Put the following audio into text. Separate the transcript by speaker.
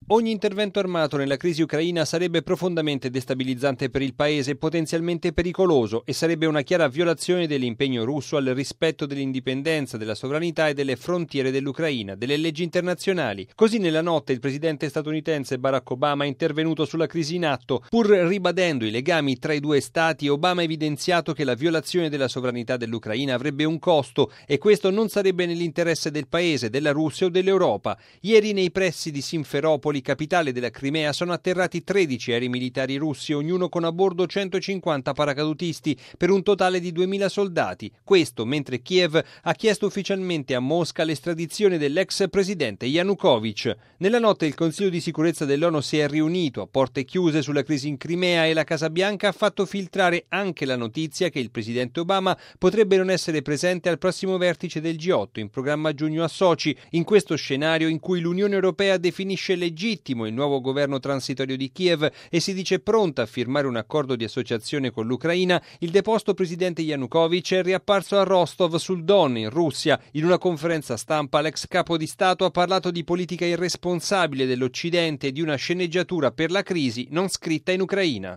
Speaker 1: Ogni intervento armato nella crisi ucraina sarebbe profondamente destabilizzante per il paese e potenzialmente pericoloso e sarebbe una chiara violazione dell'impegno russo al rispetto dell'indipendenza, della sovranità e delle frontiere dell'Ucraina, delle leggi internazionali. Così nella notte il presidente statunitense Barack Obama è intervenuto sulla crisi in atto. Pur ribadendo i legami tra i due stati, Obama ha evidenziato che la violazione della sovranità dell'Ucraina avrebbe un costo e questo non sarebbe nell'interesse del paese, della Russia o dell'Europa. Ieri nei pressi di Simferopoli, capitale della Crimea, sono atterrati 13 aerei militari russi, ognuno con a bordo 150 paracadutisti, per un totale di 2000 soldati. Questo mentre Kiev ha chiesto ufficialmente a Mosca l'estradizione dell'ex presidente Yanukovych. Nella notte il Consiglio di sicurezza dell'ONU si è riunito a porte chiuse sulla crisi in Crimea e la Casa Bianca ha fatto filtrare anche la notizia che il presidente Obama potrebbe non essere presente al prossimo vertice del G8 in programma a giugno a Sochi. In questo scenario in cui l'Unione Europea definisce legittimo il nuovo governo transitorio di Kiev e si dice pronta a firmare un accordo di associazione con l'Ucraina, il deposto presidente Yanukovych è riapparso a Rostov sul Don, in Russia. In una conferenza stampa l'ex capo di Stato ha parlato di politica irresponsabile dell'Occidente e di una sceneggiatura per la crisi non scritta in Ucraina.